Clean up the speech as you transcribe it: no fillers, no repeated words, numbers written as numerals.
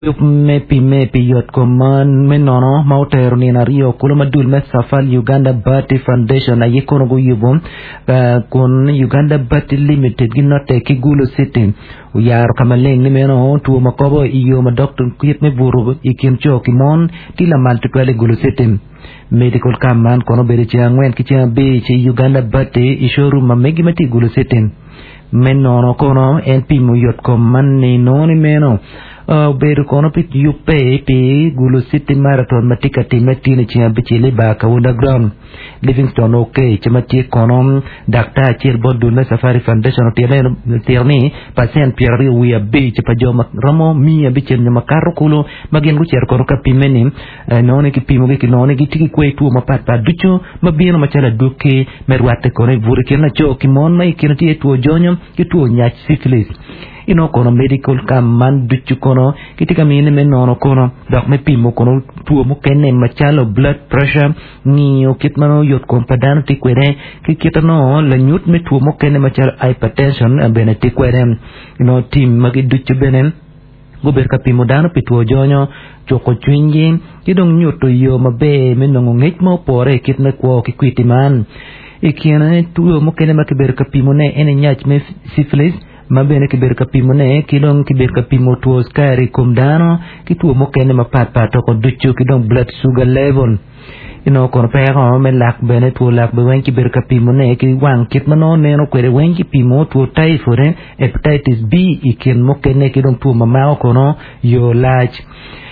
mepi yot koman menono mautero ni nario kulo madul mesafal Uganda Bati Foundation na yekono go yubum kun Uganda Bati Limited ginote kigulo city yar kamaleng ni meno tu makobo iyo ma doctor kuyet me buru ikim choki mon tila maltu twale gulo city medical kaman kono beri chiangwen kichia be chi Uganda Bati ishoru mamegi mati gulo city menono kono NP mu yot koman ni noni meno beru kono pit yupe pi gulu city marathon matika timeti ni chia bichile ba ka underground Livingston okay chamati kono dakta chir bodu na Safari Foundation tierni pasien pierre wi abi che pajoma ramo mi abi nyama karukulo magen ru cher kono kapimeni noni ki pimo ki noni ki tiki kwetu mapata ducho mabino machala duke merwate kono vuri kena choki mon mai kinati tu jonyo kitu nyach syphilis kono medical kaman duchu kono kitika mine menono kono dak me pimo kono tuo mo kenne machalo blood pressure ni kitmano yot kompadano tikwere kitano la nyut me tuo mo kenne machalo hypertension bene tikwere team magi duchu benen gober kapimo dano pituo jonyo choko chwinji kidong nyuto yo mabe menongo ngech mo pore kitme kwo kikwitiman ikiana tuo mo kenne makiber kapimo ne ene nyach me syphilis mabene kiber kapimo ne kidong kiber kapimo tuo skari kumdano kituo mokene mapat ko duchu kidong blood sugar level kono pero me lak bene tuo lak be wen kiber kapimo ne ki wang kitmano ne no kwere wen kipimo tuo typhoid hepatitis B ikin mokene kidong tuo mamao kono yo lach